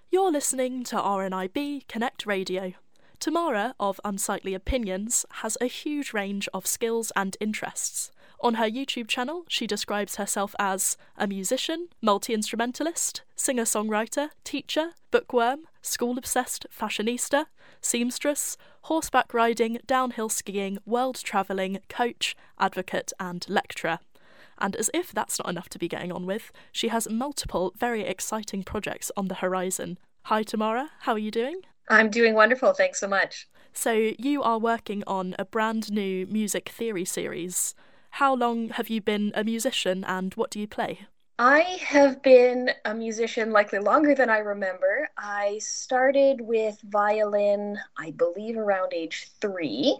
You're listening to RNIB Connect Radio. Tamara of Unsightly Opinions has a huge range of skills and interests. On her YouTube channel, she describes herself as a musician, multi-instrumentalist, singer-songwriter, teacher, bookworm, school-obsessed fashionista, seamstress, horseback riding, downhill skiing, world travelling, coach, advocate and lecturer. And as if that's not enough to be getting on with, she has multiple very exciting projects on the horizon. Hi Tamara, how are you doing? I'm doing wonderful, thanks so much. So you are working on a brand new music theory series. How long have you been a musician and what do you play? I have been a musician likely longer than I remember. I started with violin, I believe, around age 3,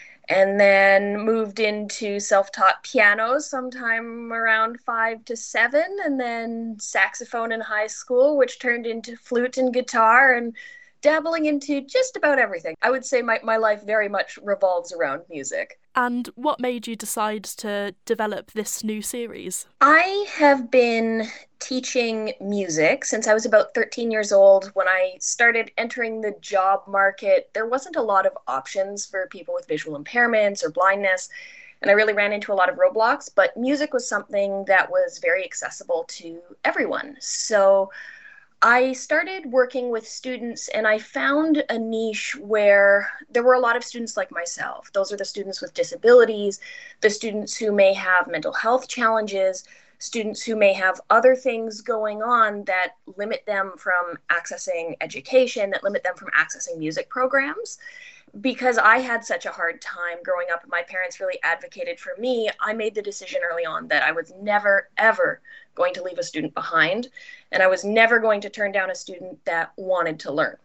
and then moved into self-taught piano sometime around 5 to 7, and then saxophone in high school, which turned into flute and guitar, and dabbling into just about everything. I would say my life very much revolves around music. And what made you decide to develop this new series? I have been teaching music since I was about 13 years old. When I started entering the job market, there wasn't a lot of options for people with visual impairments or blindness, and I really ran into a lot of roadblocks, but music was something that was very accessible to everyone. So I started working with students and I found a niche where there were a lot of students like myself. Those are the students with disabilities, the students who may have mental health challenges, students who may have other things going on that limit them from accessing education, that limit them from accessing music programs. Because I had such a hard time growing up and my parents really advocated for me, I made the decision early on that I was never, ever going to leave a student behind. And I was never going to turn down a student that wanted to learn.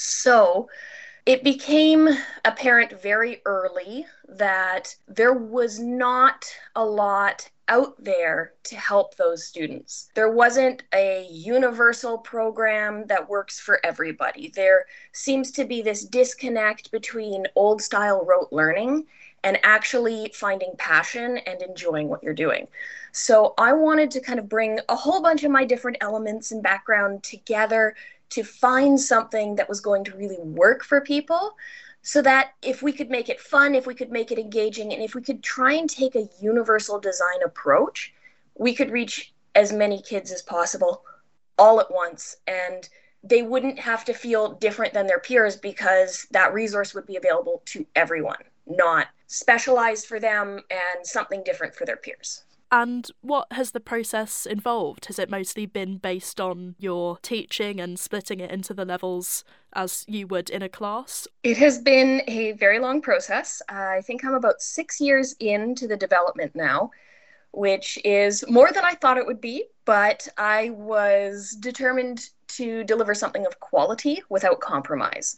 So it became apparent very early that there was not a lot out there to help those students. There wasn't a universal program that works for everybody. There seems to be this disconnect between old style rote learning and actually finding passion and enjoying what you're doing. So I wanted to kind of bring a whole bunch of my different elements and background together to find something that was going to really work for people, so that if we could make it fun, if we could make it engaging, and if we could try and take a universal design approach, we could reach as many kids as possible all at once. And they wouldn't have to feel different than their peers because that resource would be available to everyone, not specialized for them and something different for their peers. And what has the process involved? Has it mostly been based on your teaching and splitting it into the levels as you would in a class? It has been a very long process. I think I'm about 6 years into the development now, which is more than I thought it would be, but I was determined to deliver something of quality without compromise.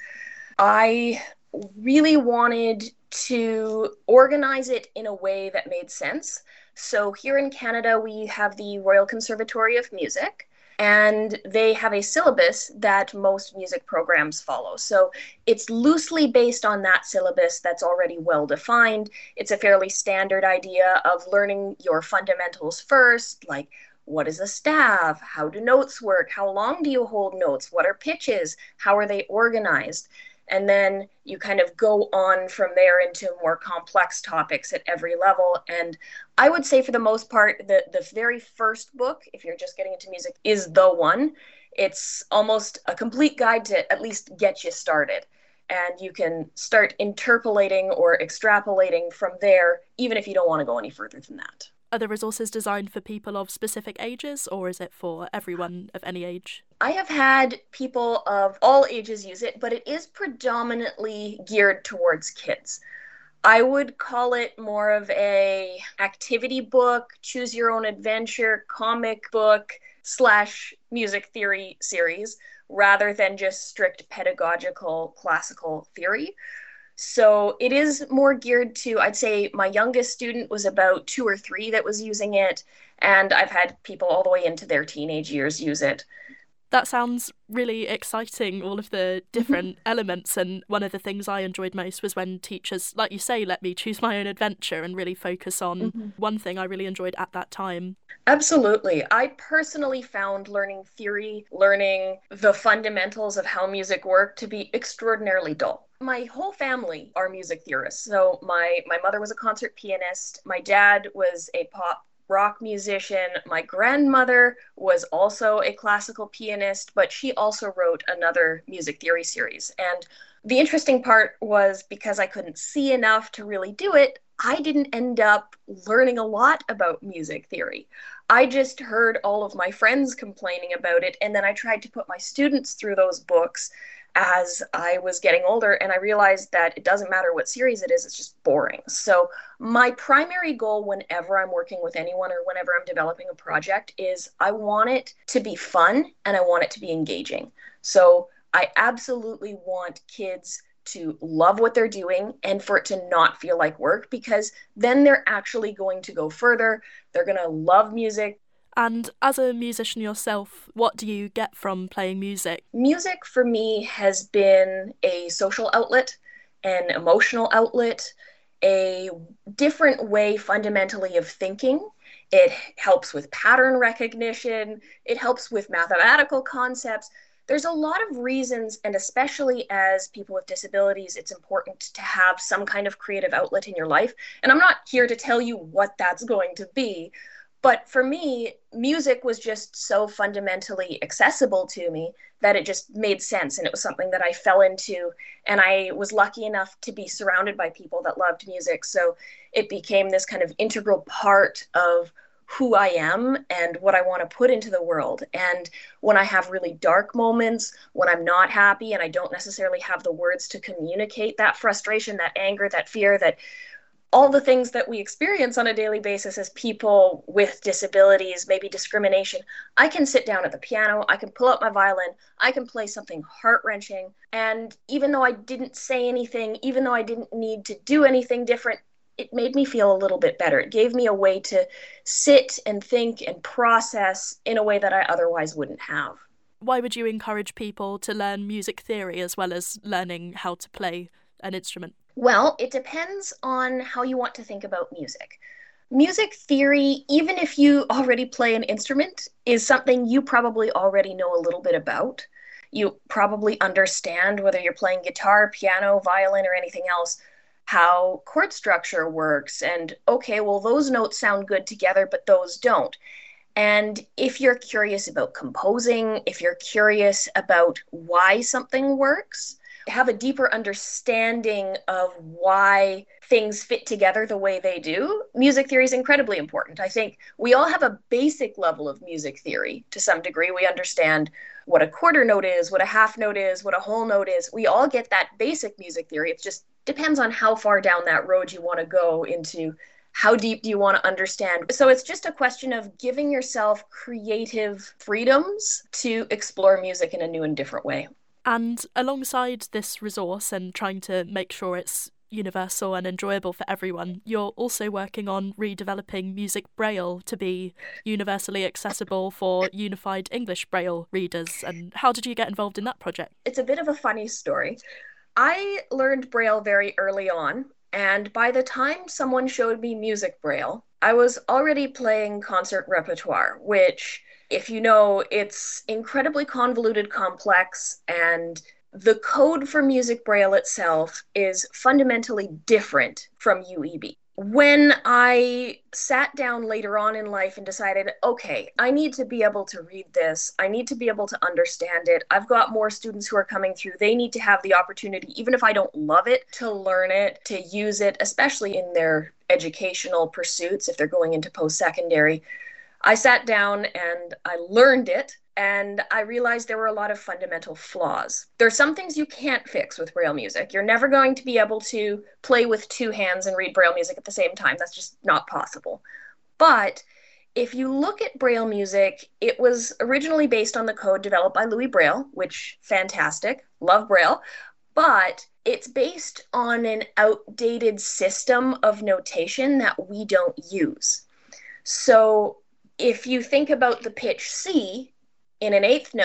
I really wanted to organize it in a way that made sense. So here in Canada, we have the Royal Conservatory of Music, and they have a syllabus that most music programs follow. So it's loosely based on that syllabus that's already well defined. It's a fairly standard idea of learning your fundamentals first, like what is a staff? How do notes work? How long do you hold notes? What are pitches? How are they organized? And then you kind of go on from there into more complex topics at every level. And I would say for the most part, the very first book, if you're just getting into music, is the one. It's almost a complete guide to at least get you started. And you can start interpolating or extrapolating from there, even if you don't want to go any further than that. Are the resources designed for people of specific ages, or is it for everyone of any age? I have had people of all ages use it, but it is predominantly geared towards kids. I would call it more of a activity book, choose your own adventure, comic book slash music theory series, rather than just strict pedagogical classical theory. So it is more geared to, I'd say my youngest student was about 2 or 3 that was using it, and I've had people all the way into their teenage years use it. That sounds really exciting, all of the different elements. And one of the things I enjoyed most was when teachers, like you say, let me choose my own adventure and really focus on one thing I really enjoyed at that time. Absolutely. I personally found learning theory, learning the fundamentals of how music worked to be extraordinarily dull. My whole family are music theorists. So my mother was a concert pianist. My dad was a pop rock musician. My grandmother was also a classical pianist, but she also wrote another music theory series. And the interesting part was because I couldn't see enough to really do it, I didn't end up learning a lot about music theory. I just heard all of my friends complaining about it, and then I tried to put my students through those books as I was getting older, and I realized that it doesn't matter what series it is, it's just boring. So my primary goal whenever I'm working with anyone or whenever I'm developing a project is I want it to be fun and I want it to be engaging. So I absolutely want kids to love what they're doing and for it to not feel like work, because then they're actually going to go further. They're going to love music. And as a musician yourself, what do you get from playing music? Music for me has been a social outlet, an emotional outlet, a different way fundamentally of thinking. It helps with pattern recognition. It helps with mathematical concepts. There's a lot of reasons, and especially as people with disabilities, it's important to have some kind of creative outlet in your life. And I'm not here to tell you what that's going to be, but for me, music was just so fundamentally accessible to me that it just made sense. And it was something that I fell into. And I was lucky enough to be surrounded by people that loved music. So it became this kind of integral part of who I am and what I want to put into the world. And when I have really dark moments, when I'm not happy and I don't necessarily have the words to communicate that frustration, that anger, that fear, that all the things that we experience on a daily basis as people with disabilities, maybe discrimination, I can sit down at the piano, I can pull out my violin, I can play something heart-wrenching. And even though I didn't say anything, even though I didn't need to do anything different, it made me feel a little bit better. It gave me a way to sit and think and process in a way that I otherwise wouldn't have. Why would you encourage people to learn music theory as well as learning how to play an instrument? Well, it depends on how you want to think about music. Music theory, even if you already play an instrument, is something you probably already know a little bit about. You probably understand, whether you're playing guitar, piano, violin, or anything else, how chord structure works. And okay, well, those notes sound good together, but those don't. And if you're curious about composing, if you're curious about why something works, have a deeper understanding of why things fit together the way they do, music theory is incredibly important. I think we all have a basic level of music theory to some degree. We understand what a quarter note is, what a half note is, what a whole note is. We all get that basic music theory. It just depends on how far down that road you want to go into. How deep do you want to understand? So it's just a question of giving yourself creative freedoms to explore music in a new and different way. And alongside this resource and trying to make sure it's universal and enjoyable for everyone, you're also working on redeveloping Music Braille to be universally accessible for Unified English Braille readers. And how did you get involved in that project? It's a bit of a funny story. I learned Braille very early on, and by the time someone showed me Music Braille, I was already playing concert repertoire, which, if you know, it's incredibly convoluted, complex, and the code for Music Braille itself is fundamentally different from UEB. When I sat down later on in life and decided, okay, I need to be able to read this, I need to be able to understand it, I've got more students who are coming through, they need to have the opportunity, even if I don't love it, to learn it, to use it, especially in their educational pursuits, if they're going into post-secondary. I sat down and I learned it, and I realized there were a lot of fundamental flaws. There are some things you can't fix with Braille music. You're never going to be able to play with two hands and read Braille music at the same time. That's just not possible. But if you look at Braille music, it was originally based on the code developed by Louis Braille, which, fantastic, love Braille, but it's based on an outdated system of notation that we don't use. So if you think about the pitch C in an eighth note,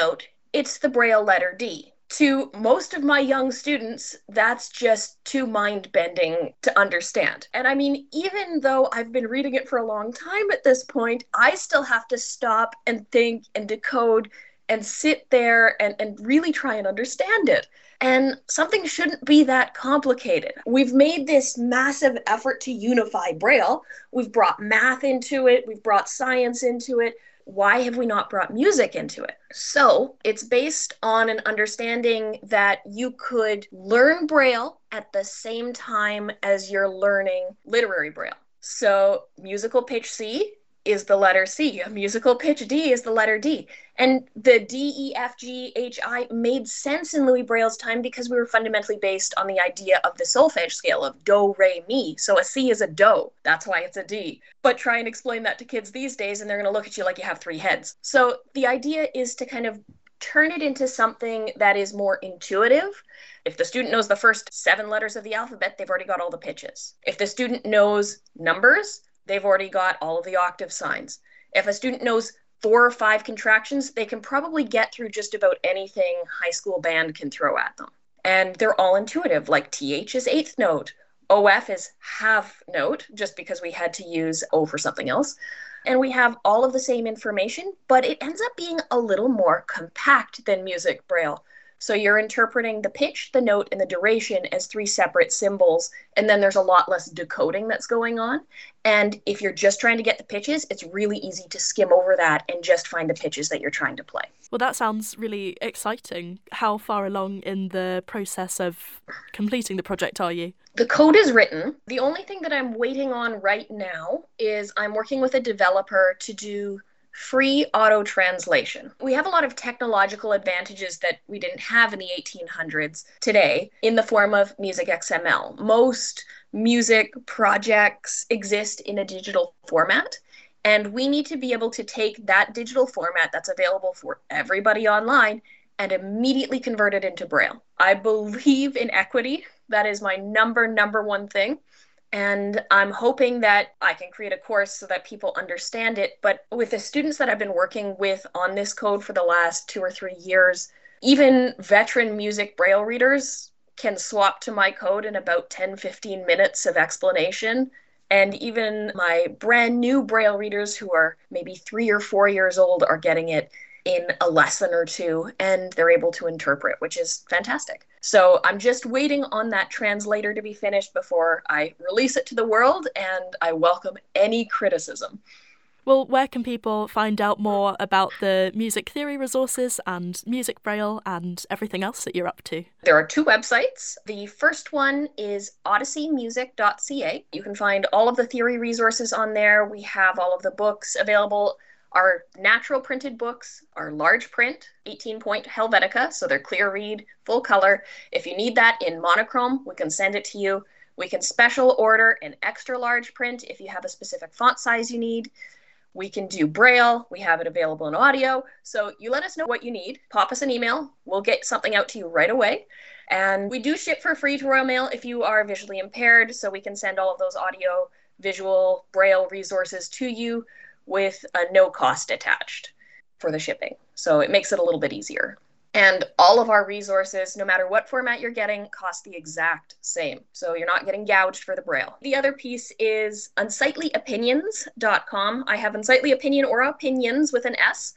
it's the Braille letter D. To most of my young students, that's just too mind-bending to understand. And I mean, even though I've been reading it for a long time at this point, I still have to stop and think and decode and sit there and really try and understand it. And something shouldn't be that complicated. We've made this massive effort to unify Braille. We've brought math into it. We've brought science into it. Why have we not brought music into it? So it's based on an understanding that you could learn Braille at the same time as you're learning literary Braille. So musical pitch C is the letter C. A musical pitch D is the letter D. And the D, E, F, G, H, I made sense in Louis Braille's time because we were fundamentally based on the idea of the solfege scale of do, re, mi. So a C is a do. That's why it's a D. But try and explain that to kids these days and they're going to look at you like you have three heads. So the idea is to kind of turn it into something that is more intuitive. If the student knows the first 7 letters of the alphabet, they've already got all the pitches. If the student knows numbers, they've already got all of the octave signs. If a student knows 4 or 5 contractions, they can probably get through just about anything high school band can throw at them. And they're all intuitive, like TH is 8th note, OF is half note, just because we had to use O for something else. And we have all of the same information, but it ends up being a little more compact than music Braille. So you're interpreting the pitch, the note, and the duration as 3 separate symbols, and then there's a lot less decoding that's going on. And if you're just trying to get the pitches, it's really easy to skim over that and just find the pitches that you're trying to play. Well, that sounds really exciting. How far along in the process of completing the project are you? The code is written. The only thing that I'm waiting on right now is I'm working with a developer to do free auto translation. We have a lot of technological advantages that we didn't have in the 1800s today in the form of music XML. Most music projects exist in a digital format, and we need to be able to take that digital format that's available for everybody online and immediately convert it into Braille. I believe in equity. That is my number one thing. And I'm hoping that I can create a course so that people understand it. But with the students that I've been working with on this code for the last 2 or 3 years, even veteran music Braille readers can swap to my code in about 10-15 minutes of explanation. And even my brand new Braille readers who are maybe 3 or 4 years old are getting it in a lesson or 2, and they're able to interpret, which is fantastic. So I'm just waiting on that translator to be finished before I release it to the world, and I welcome any criticism. Well, where can people find out more about the music theory resources and music Braille and everything else that you're up to? There are 2 websites. The first one is odysseymusic.ca. You can find all of the theory resources on there. We have all of the books available. Our natural printed books are large print, 18-point Helvetica, so they're clear read, full color. If you need that in monochrome, we can send it to you. We can special order an extra large print if you have a specific font size you need. We can do Braille. We have it available in audio. So you let us know what you need. Pop us an email. We'll get something out to you right away. And we do ship for free to Royal Mail if you are visually impaired, so we can send all of those audio, visual, Braille resources to you with a no cost attached for the shipping. So it makes it a little bit easier. And all of our resources, no matter what format you're getting, cost the exact same. So you're not getting gouged for the Braille. The other piece is unsightlyopinions.com. I have Unsightly Opinion or Opinions with an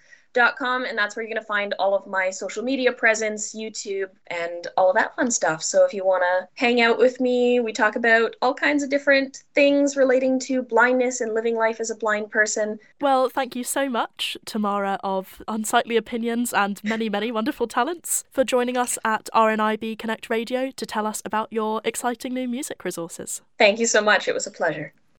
S.com, and that's where you're going to find all of my social media presence, YouTube, and all of that fun stuff. So if you want to hang out with me, we talk about all kinds of different things relating to blindness and living life as a blind person. Well, thank you so much, Tamara of Unsightly Opinions and many, many wonderful talents, for joining us at RNIB Connect Radio to tell us about your exciting new music resources. Thank you so much. It was a pleasure.